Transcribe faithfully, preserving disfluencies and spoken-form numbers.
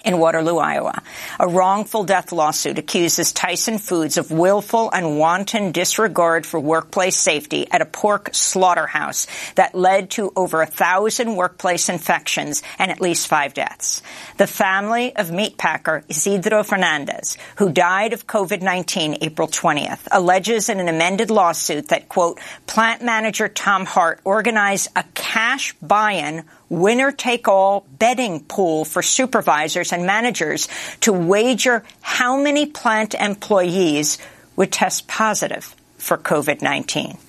in Waterloo, Iowa. A wrongful death lawsuit accuses Tyson Foods of willful and wanton disregard for workplace safety at a pork slaughterhouse that led to over a thousand workplace infections and at least five deaths. The family of meatpacker Isidro Fernandez, who died of COVID nineteen April twentieth, alleges in an amended lawsuit that, quote, plant manager Tom Hart organized a cash buy-in winner-take-all betting pool for supervisors and managers to wager how many plant employees would test positive for COVID nineteen.